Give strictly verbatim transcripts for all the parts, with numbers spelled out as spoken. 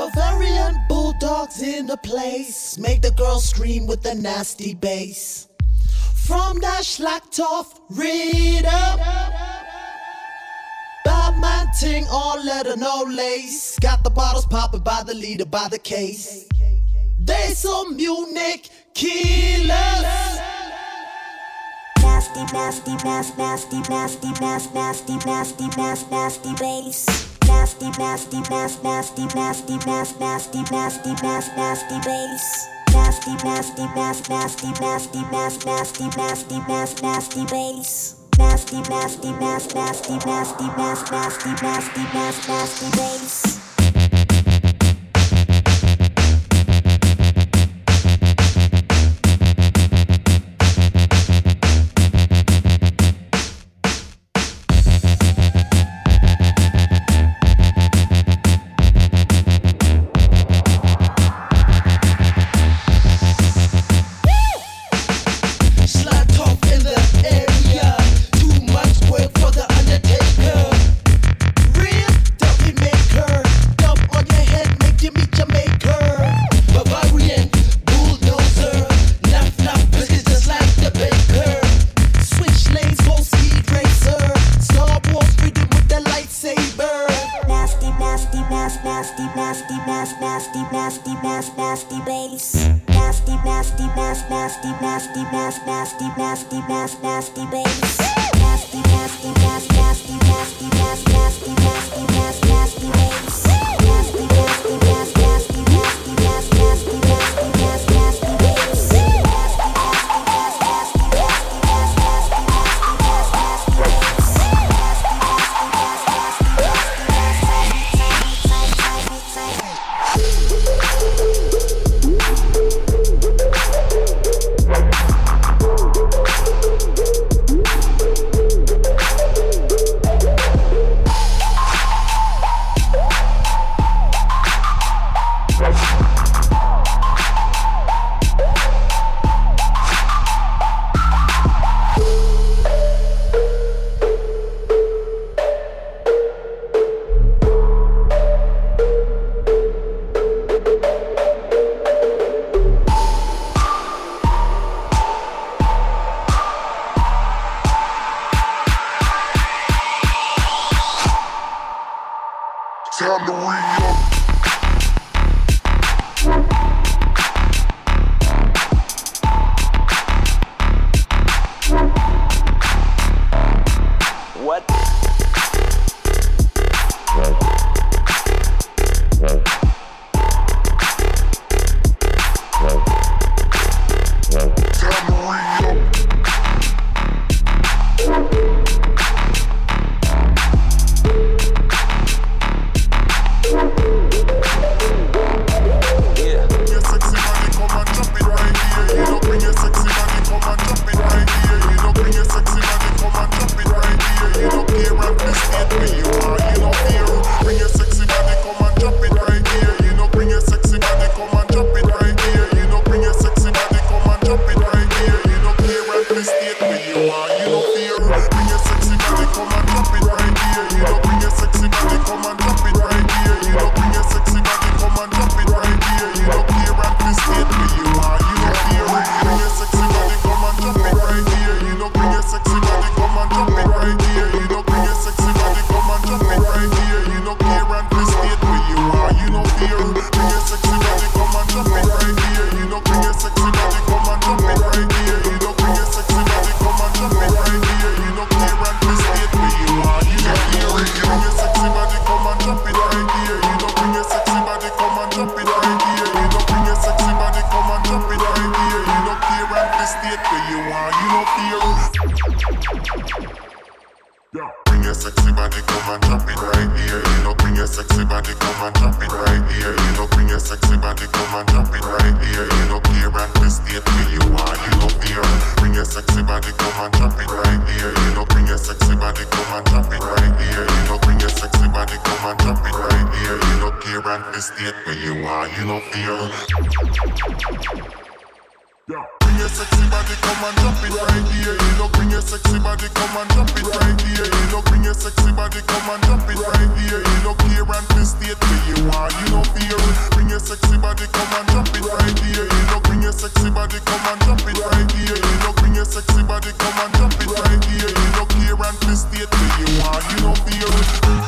Bavarian bulldogs in the place, make the girls scream with the nasty bass. From that Schlachtoff rhythm, bad man ting, all leather, no lace. Got the bottles popping by the liter, by the case. They some Munich killers. Nasty, nasty, nasty, nasty, nasty, nasty, nasty, nasty, nasty, nasty bass. Nasty, nasty, nasty, nasty, nasty, nasty, nasty, nasty, nasty, nasty bass. Nasty, nasty, nasty, nasty, nasty, nasty, nasty, nasty, nasty, nasty bass. Nasty, nasty, nasty, nasty, nasty, nasty, nasty, nasty, nasty, nasty bass. Time to re-up. What? Time to re-up. Come and drop it right here, you know, clear and the state where you are, you know, fear. you want, you no fear.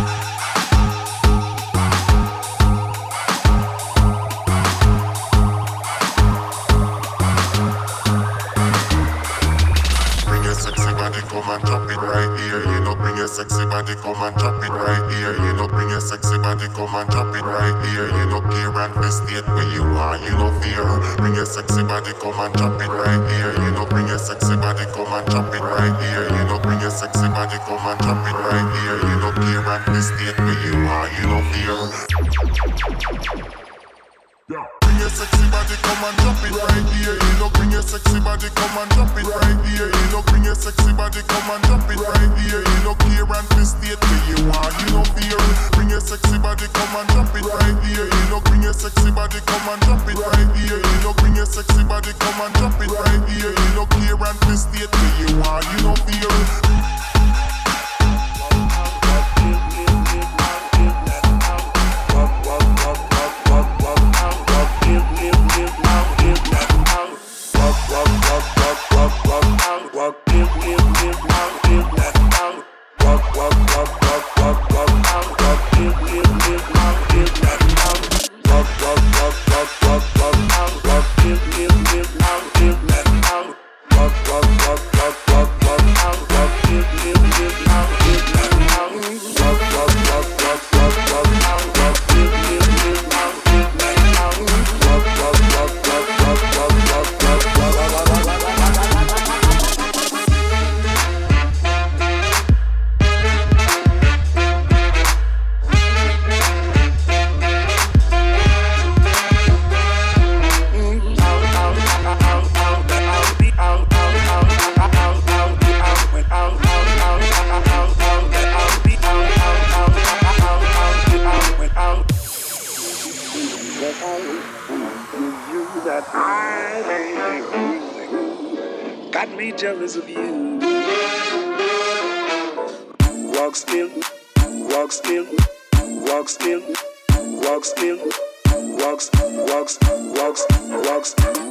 Come and drop it right here, you know. Bring your sexy body, come and drop it right here, you know. Bring your sexy body, come and drop it right here, you know. Care and the state where you are, you know fear. Bring your sexy body, come and drop it right here, you know. Bring your sexy body, come and drop it right here, you know. Bring your sexy body, come and drop it right here, you know. Care and the state where you are, you know fear. Yeah. Bring your sexy body, come and drop it right here, you know. Bring your sexy body, come and drop it right here, you know. Bring your sexy body, come and drop it right here, you know. Care and the state where you are, you know fear. Bring your sexy body, come and drop it right here, you know. Bring your sexy body, come and drop it right here, you know. Bring your sexy body, come and drop it right here, you know. Care and the state where you are, you know fear. Jealous of you. Walk still, walk still, walk still, walk still, walks, walks, walks, walks.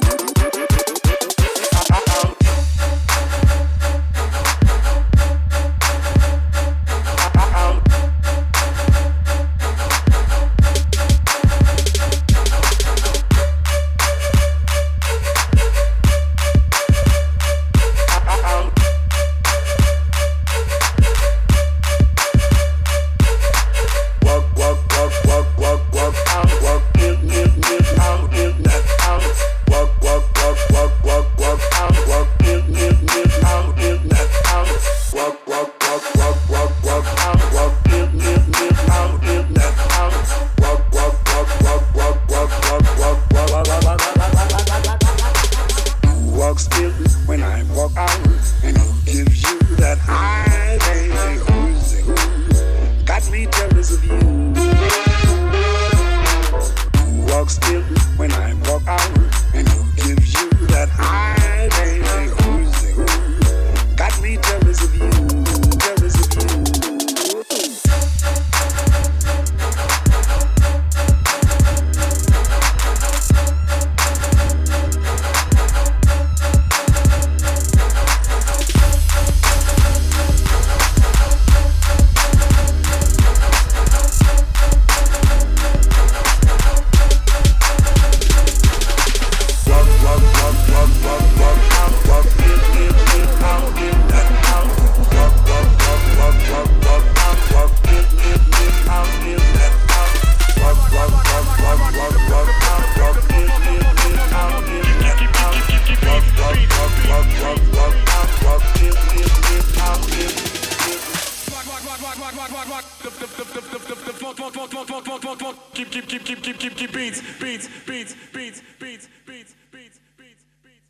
Keep, keep, keep, keep, keep, keep, keep beats, beats, beats, beats, beats, beats, beats, beats, beats.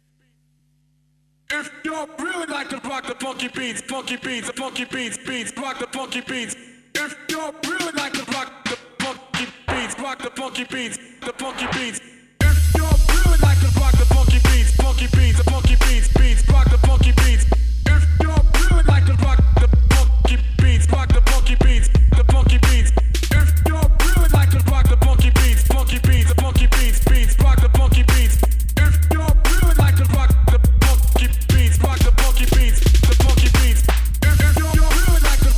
If you really like to rock the funky beats, funky beats, funky beats, beats, rock the funky beats. If you really like to rock the funky beats, rock the funky beats, the funky beats. If you really like to rock the funky beats, funky beats, the funky beats, beats, rock the funky beats. If you really like to rock the funky beats, rock the funky beats, the funky beats. If you really like to rock the funky beats, funky beats, the funky beats, beats, rock the funky beats. If you really like to rock the funky beats, rock the funky beats, the funky beats. If you really like to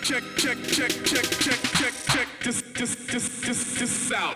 check, check, check, check, check, check, check this, this, this, this, this out.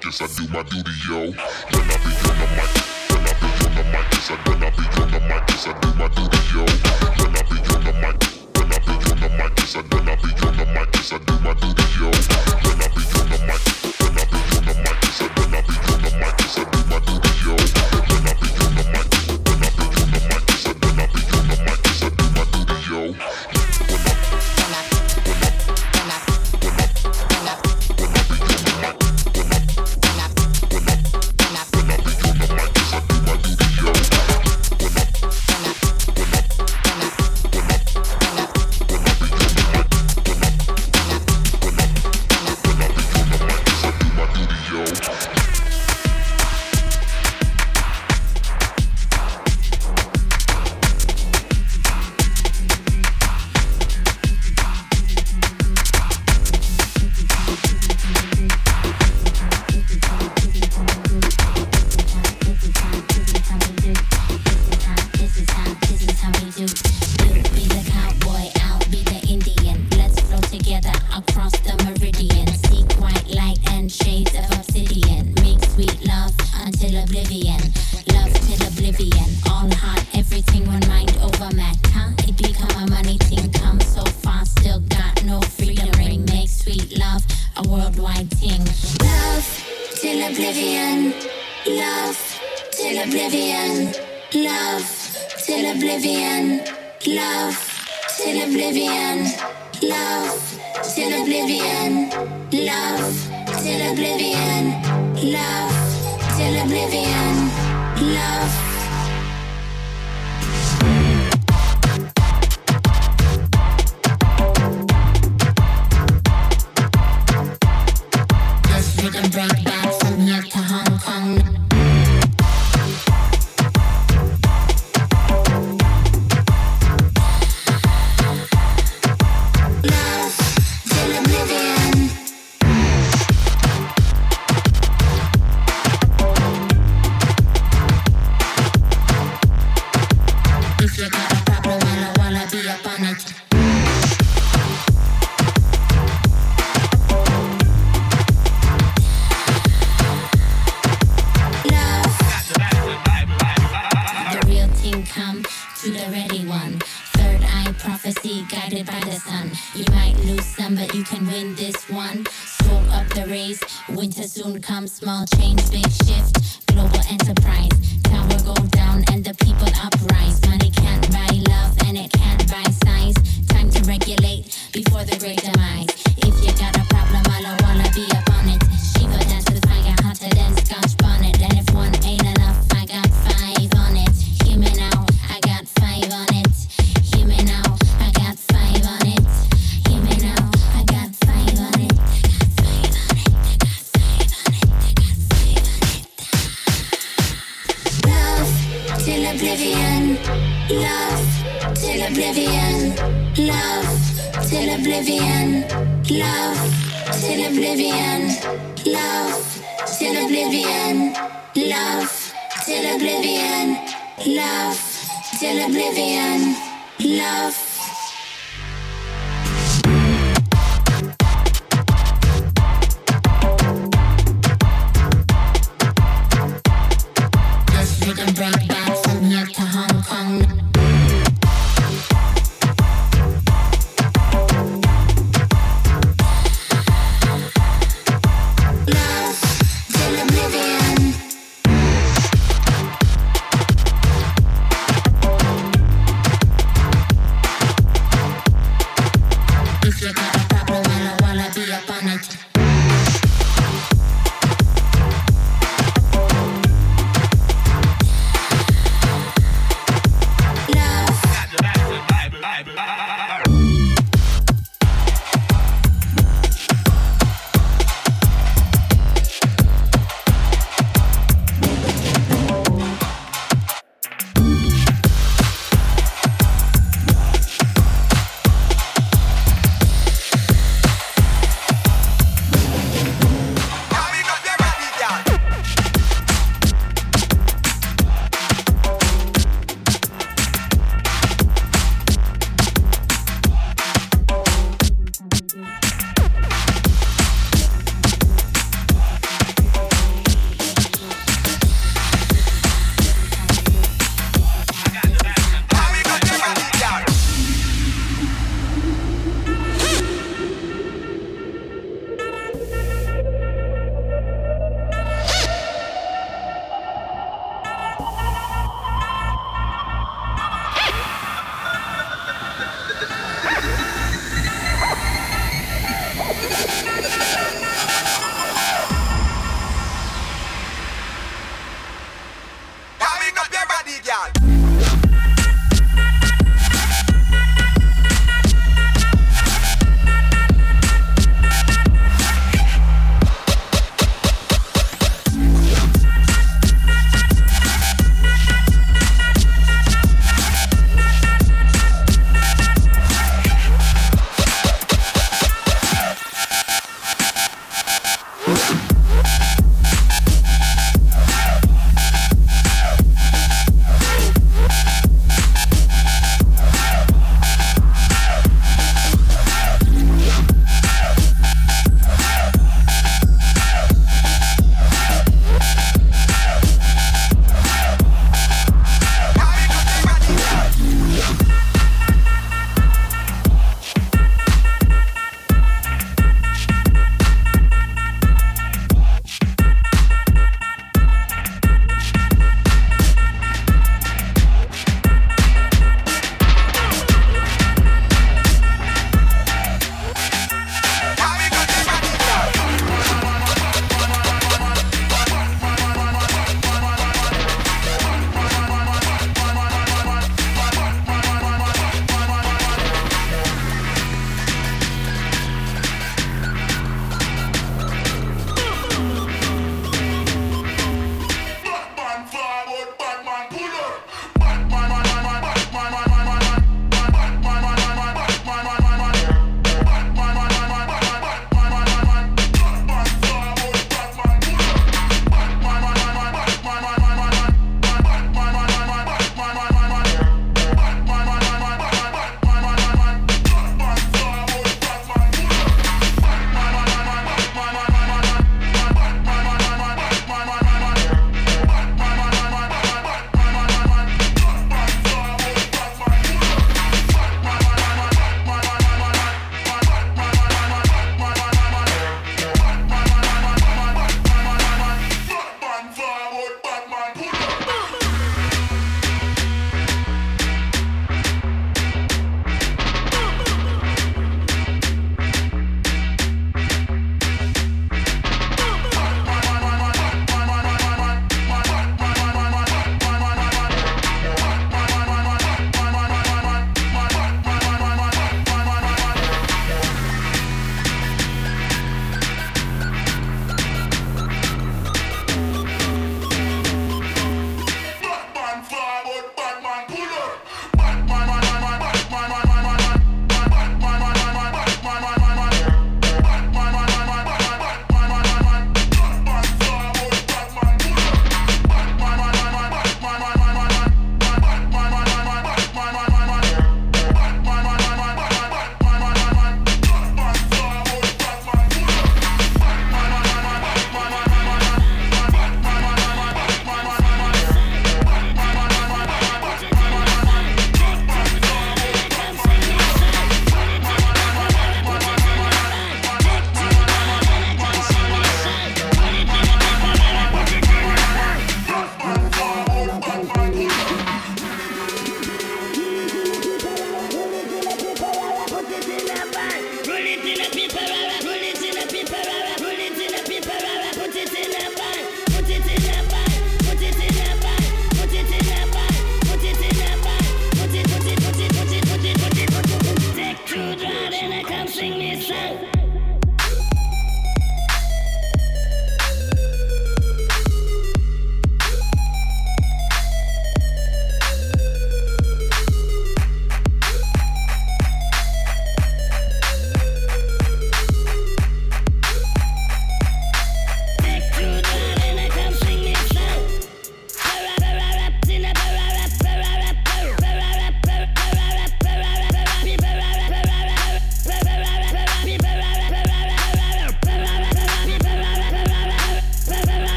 yes I do my duty, yo. When I be on the mic, when I be on the mic, yes I when I be on the mic, yes I do my duty, yo. When I be on the mic, when I be on the mic, yes I when I be on the mic, yes I do my duty, yo. When I be on the mic, when I be on the mic, yes I when I be on the mic, yes I do my duty, yo. When I be on the mic, when I be on the mic, yes I when I be on the mic, yes I do my duty, yo.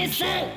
song.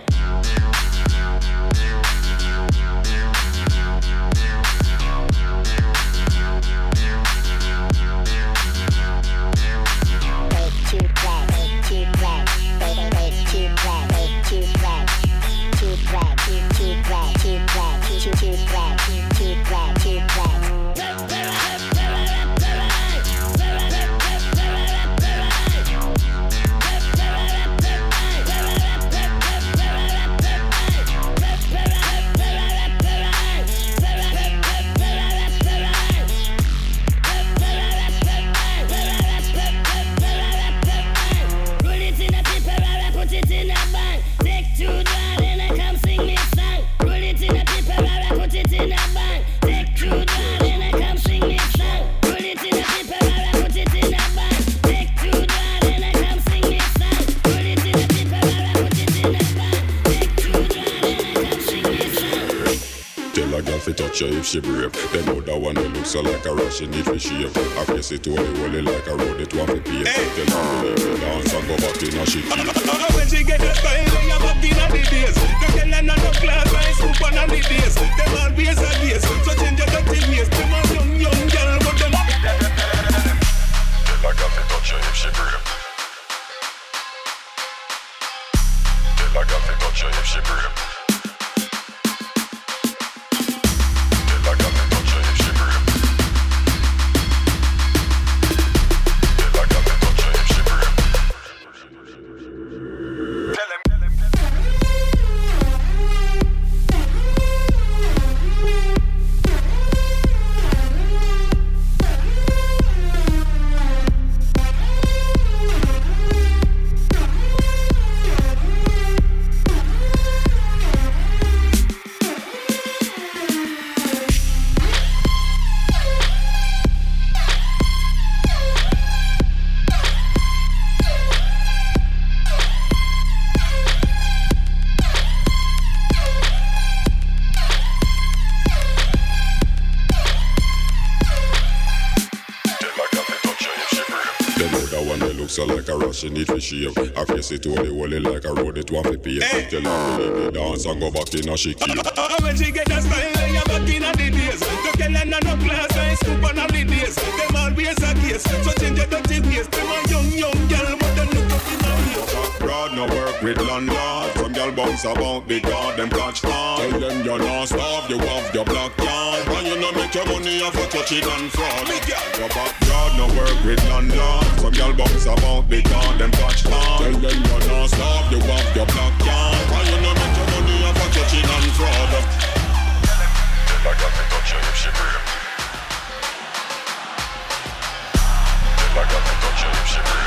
If she brave, then know that one that looks so like a rush, she need to shave. I face it to the wall like a road, it want to pay. Tell her to leave it dance and go back in a shit. When she get the style, they are back in the days. The girl and the class, I scoop on the days. Them always a days, so change your dirty ways. Them a young, young girl, but them Tell a girl to touch her if she brave. Tell a girl to touch her if she brave. So like a rush, she need to shave. I face it to the wall like a road, it want to pay. Tell her to leave it dance and go back in a she keep. When she get the style, they are back in the days. The girl and no class, I scoop on the days. Them always a case, so change your dirty ways. Them a young, young girl, but them look up in the face. Broad no work with landlord. Some girl bounce about because them catch on. Tell them you're not starved, you have your black card. And you no make your money off of touching and fraud. Your backyard no work with landlord. Some girl bounce about because them catch on. Tell them you're not starved, you have your black card. And you no make your money off of touching and fraud. Tell a girl to touch her if she brave. Tell a girl to touch her if she brave.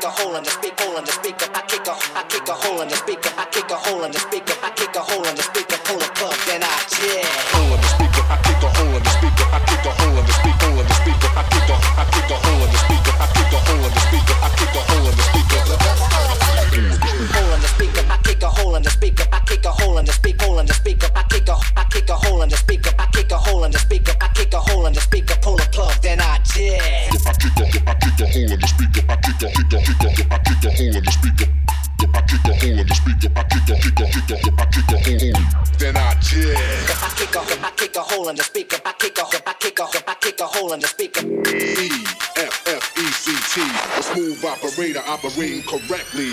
a hole in the speaker, hole in the speaker. I kick a, I kick a hole in the speaker. I kick a hole in the speaker. I kick a hole in the speaker. Pull a plug, then I jam. Hole in the speaker. I kick a hole in the speaker. I kick a hole in the speaker. Hole in the speaker. I kick a, I kick a hole in the speaker. I kick a hole in the speaker. I kick a hole in the speaker. Hole in the speaker. I kick a hole in the speaker. I kick a hole in the speaker. Hole in the speaker. I kick a, I kick a hole in the speaker. I kick a hole in the speaker. I kick a hole in the speaker. Pull a plug, then I jam. I kick a, I kick a hole in the speaker. I kick a, kick a, kick a, I kick a hole in the speaker. I kick a hole in the speaker. I kick a, kick a, kick a, I kick a hole. Then I jam. I kick a, I kick a hole in the speaker. I kick a, I kick a, I kick a hole in the speaker. E F F E C T, a smooth operator operating correctly.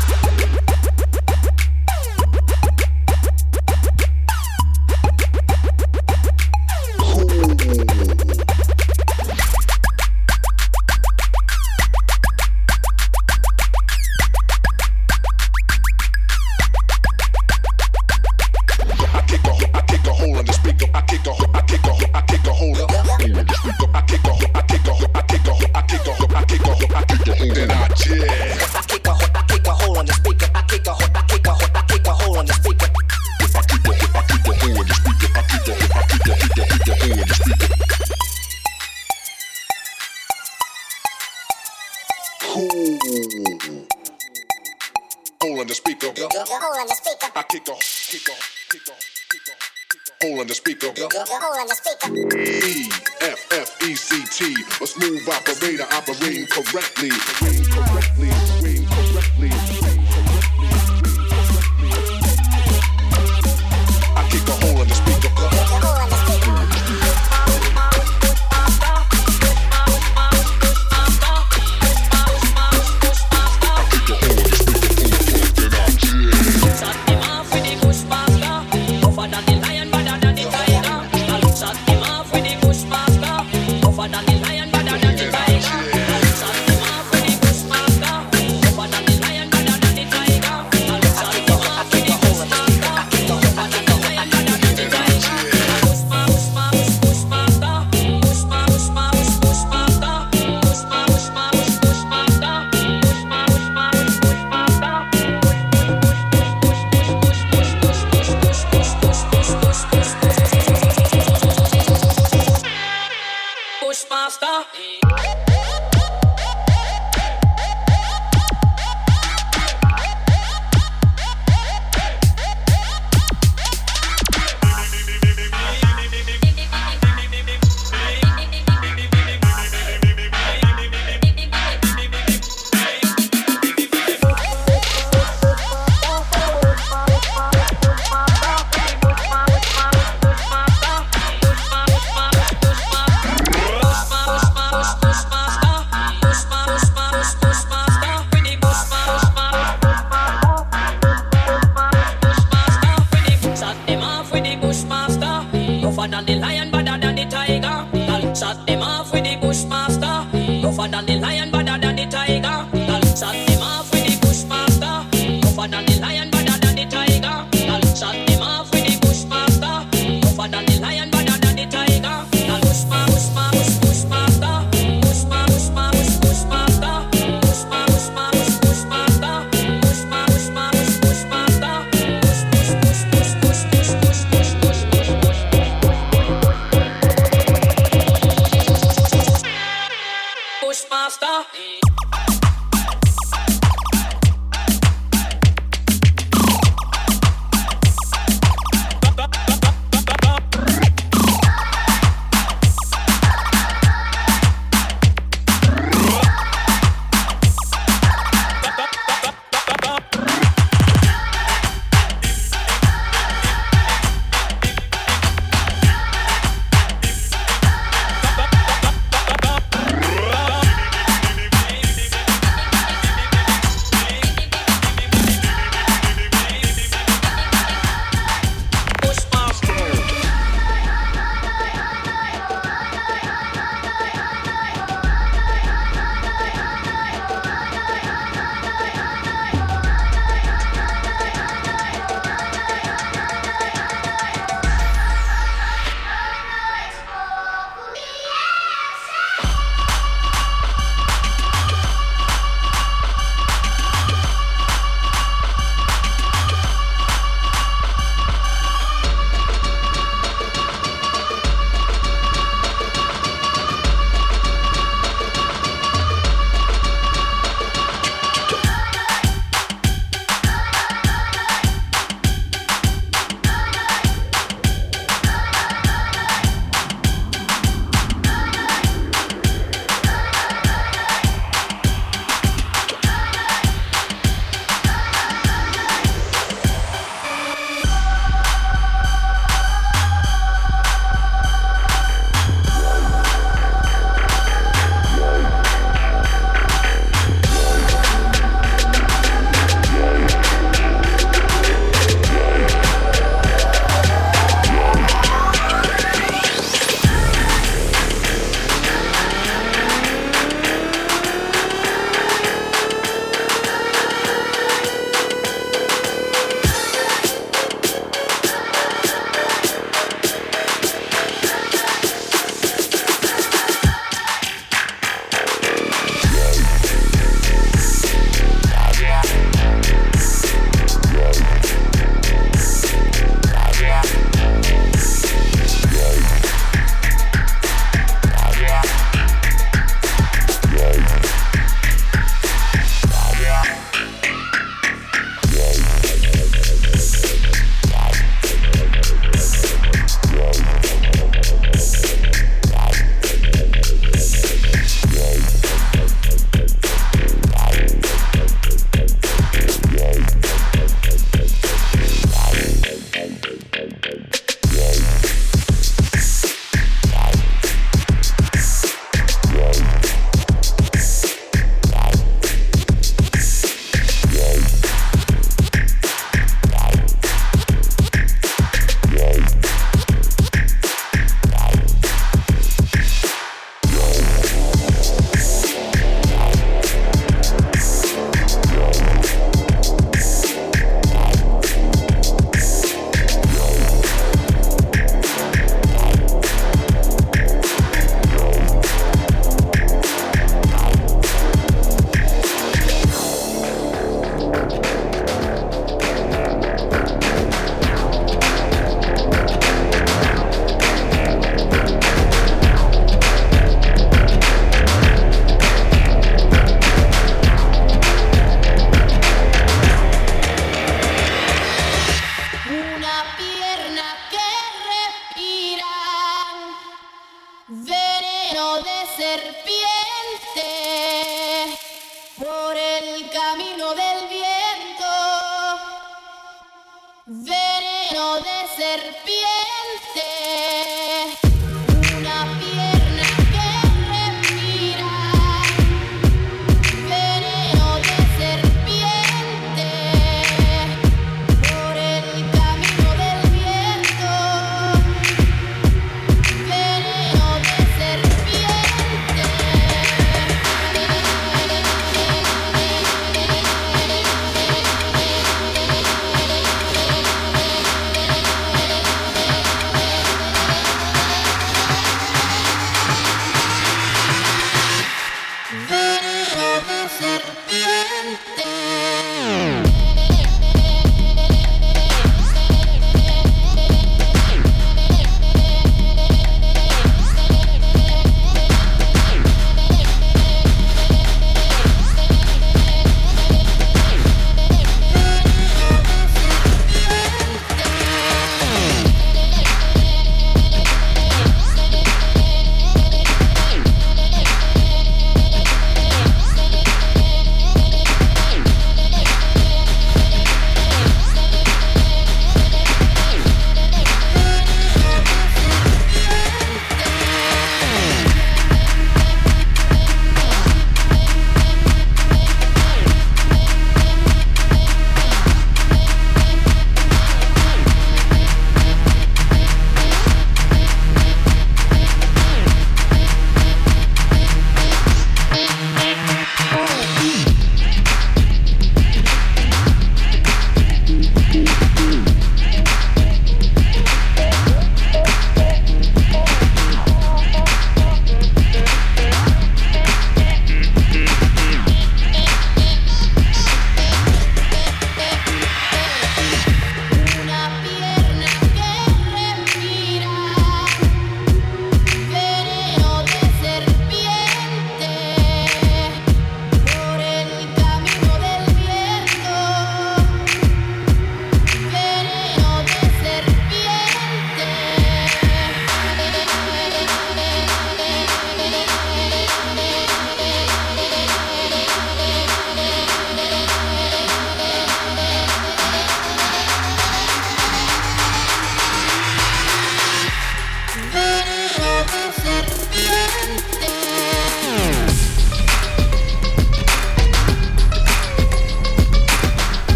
Hole in the speaker. Hole in the speaker. I kick a, kick a, kick a, kick a, hole in the speaker. Hole in the speaker. E F F E C T, a smooth operator operating correctly. Operating correctly. Operating correctly. I kick a hole in the speaker. Hole in the speaker. Tougher than the lion, better than the tiger. Shot him off with the Bushmaster.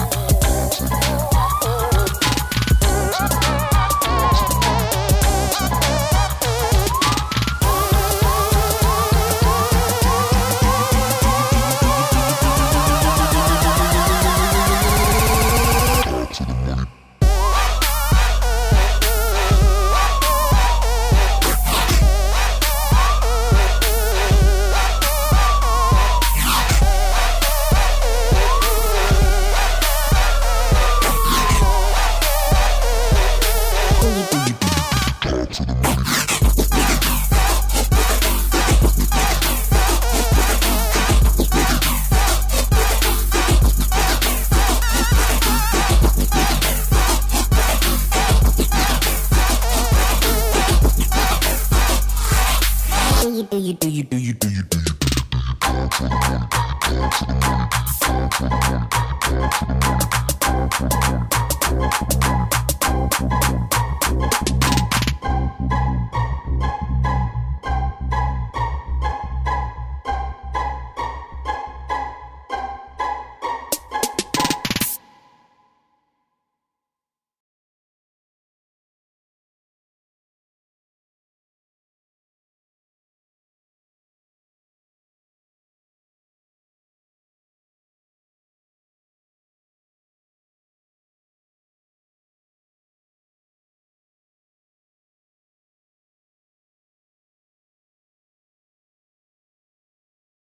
Thank you.